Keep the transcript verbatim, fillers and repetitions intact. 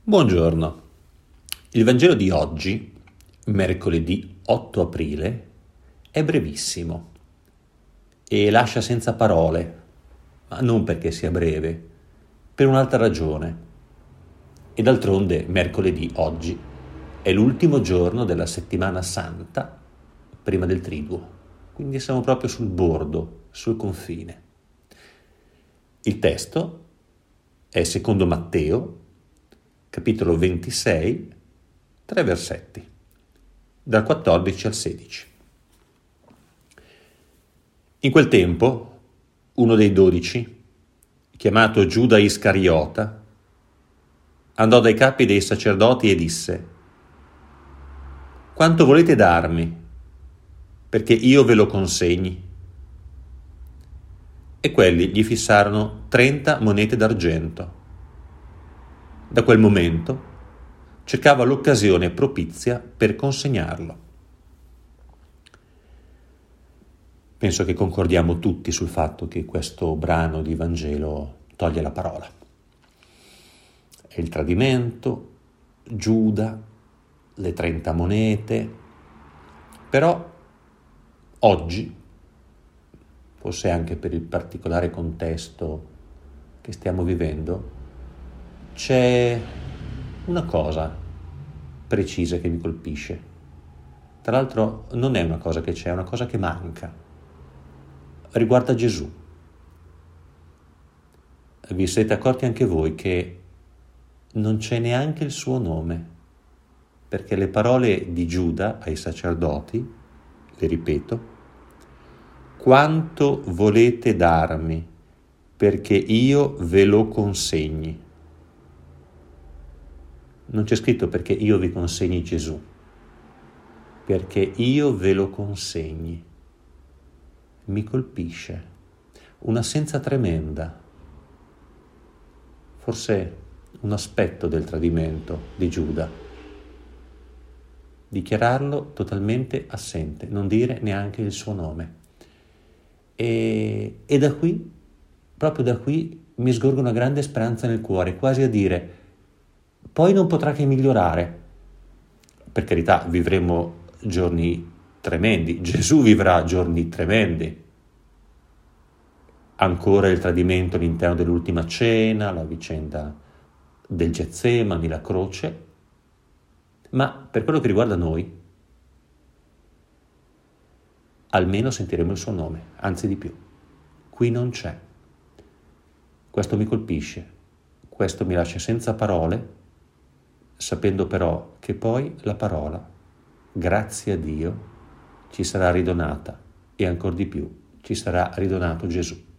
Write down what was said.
Buongiorno. Il Vangelo di oggi, mercoledì otto aprile, è brevissimo e lascia senza parole, ma non perché sia breve, per un'altra ragione. E d'altronde mercoledì oggi è l'ultimo giorno della settimana santa prima del Triduo, quindi siamo proprio sul bordo, sul confine. Il testo è secondo Matteo, capitolo ventisei, tre versetti, dal quattordici al sedici. In quel tempo, uno dei dodici, chiamato Giuda Iscariota, andò dai capi dei sacerdoti e disse: «Quanto volete darmi, perché io ve lo consegni?» E quelli gli fissarono trenta monete d'argento. Da quel momento cercava l'occasione propizia per consegnarlo. Penso che concordiamo tutti sul fatto che questo brano di Vangelo toglie la parola. È il tradimento, Giuda, le trenta monete, però oggi, forse anche per il particolare contesto che stiamo vivendo, c'è una cosa precisa che mi colpisce. Tra l'altro non è una cosa che c'è, è una cosa che manca. Riguarda Gesù. Vi siete accorti anche voi che non c'è neanche il suo nome, perché le parole di Giuda ai sacerdoti, le ripeto: «Quanto volete darmi, perché io ve lo consegni?» Non c'è scritto perché io vi consegni Gesù, perché io ve lo consegni. Mi colpisce un'assenza tremenda, forse un aspetto del tradimento di Giuda, dichiararlo totalmente assente, non dire neanche il suo nome. E, e da qui, proprio da qui, mi sgorga una grande speranza nel cuore, quasi a dire: poi non potrà che migliorare. Per carità, vivremo giorni tremendi, Gesù vivrà giorni tremendi. Ancora il tradimento all'interno dell'ultima cena, la vicenda del Getsemani, la croce. Ma per quello che riguarda noi, almeno sentiremo il suo nome, anzi di più. Qui non c'è. Questo mi colpisce, questo mi lascia senza parole, sapendo però che poi la parola, grazie a Dio, ci sarà ridonata e ancor di più ci sarà ridonato Gesù.